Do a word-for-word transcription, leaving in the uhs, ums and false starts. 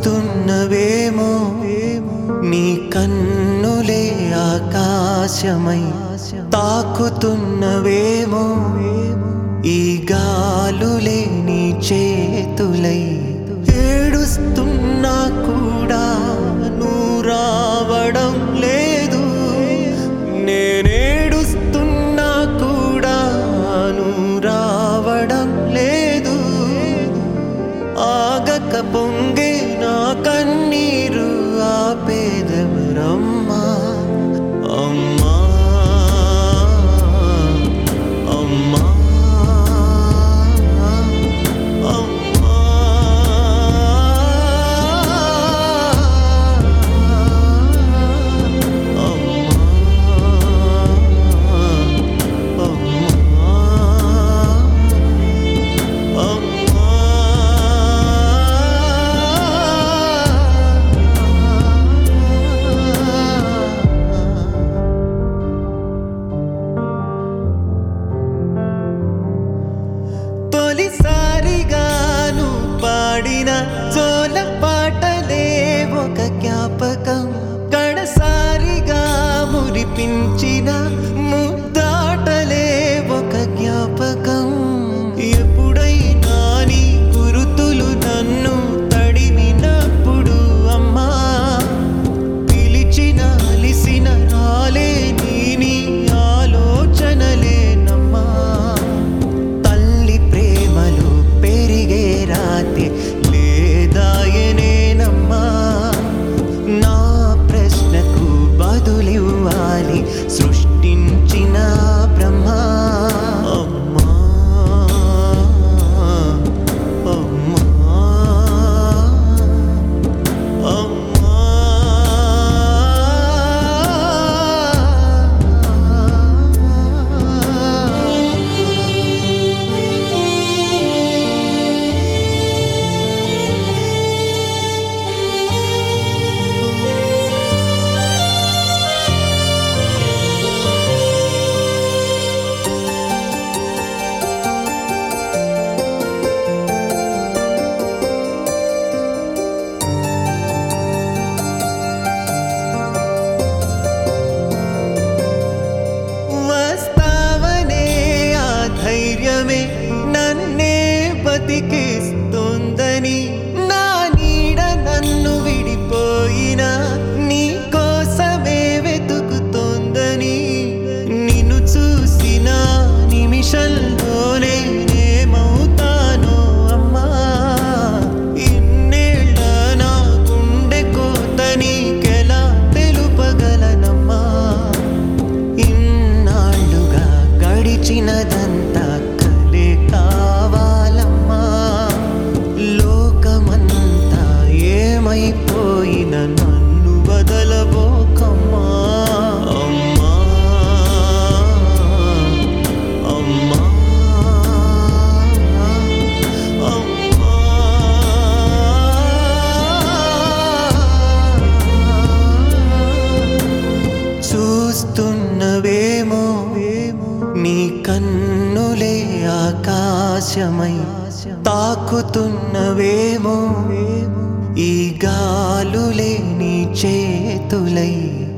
చూస్తున్నవేమో నీ కన్నులే ఆకాశమై తాకుతున్నవేమో ఈ గాలులే నీ చేతులై ఏడుస్తున్నా కూడా నువ్వు రావడం లేదు నేనేడుస్తున్నా కూడా నువ్వు రావడం లేదు ఆగక పొంగే నా కన్నీరు ఆపేదెవరమ్మా అమ్మా అమ్మా తొలిసారిగాను పాడిన జోల పాటలే ఒక జ్ఞాపకం కడసారిగా మురిపించిన ముద్దాటలే ఒక జ్ఞాపకం ఎప్పుడైనా నీ గురుతులు నన్ను తడిమినప్పుడు అమ్మా పిలిచిన అలిసిన రాలే నీ నీ ఆలోచనలేనమ్మా రాతే లేదాయనేనమ్మా నా ప్రశ్నకు బదులివ్వాలి సృష్టించిన బ్రహ్మ అమ్మా అమ్మా అమ్మా నన్నే బతికిస్తోందని నా నీడ నన్ను విడిపోయినా నీ కోసమే వెతుకుతోందని నిన్ను చూసిన నిమిషంలోనే నేమవుతానో అమ్మా ఇన్నేళ్ళ నా గుండె కోత నీకెలా తెలుపగలనమ్మా ఇన్నాళ్ళుగా గడిచినదంతా కావాలమ్మా లోకమంతా ఏమైపోయిన నన్ను వదలబోకమ్మా అమ్మా అమ్మా అమ్మా చూస్తున్నవేమో నీ కన్నులే ఆకాశమై తాకుతున్నవేమో ఈ గాలులే నీ చేతులై